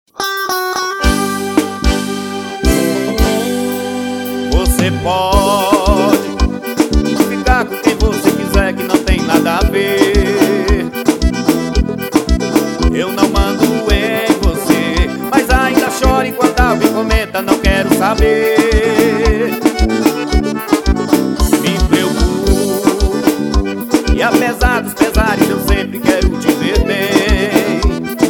Você pode ficar com quem você quiser, que não tem nada a ver. Eu não mando em você, mas ainda chora enquanto alguém comenta, não quero saber. Me preocupo, e apesar dos pesares eu sempre quero te ver bem.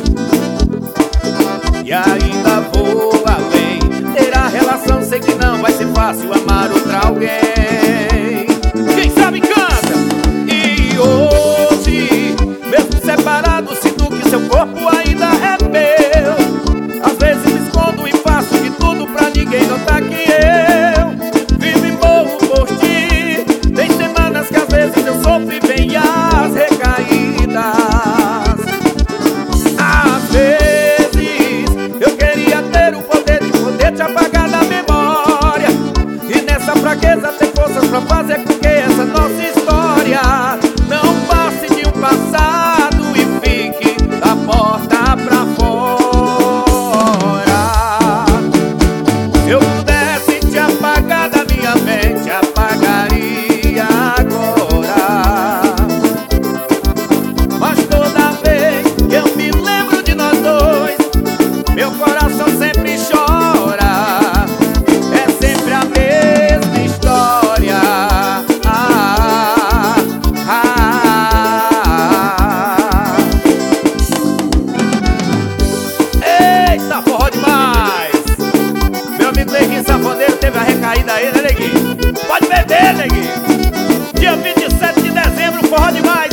E ainda vou além, ter a relação, sei que não vai ser fácil amar outra alguém. Quem sabe canta! E hoje, mesmo separado, sinto que seu corpo ainda é meu. Às vezes me escondo e faço de tudo pra ninguém notar que eu vivo e morro por ti. Tem semanas que às vezes eu sofro e vem as recaídas. Às vezes eu queria ter o poder de te apagar da memória, e nessa fraqueza ter forças pra fazer com que essa nossa história não passe de um passado e fique da porta pra fora. Se eu pudesse te apagar da minha mente, apagaria agora. Mas toda vez que eu me lembro de nós dois, meu coração sempre chora. É sempre a mesma história. Eita, forró demais! Meu amigo Neguinho Sanfoneiro teve a recaída aí, né, Neguinho? Pode beber, Neguinho! Dia 27 de dezembro, forró demais!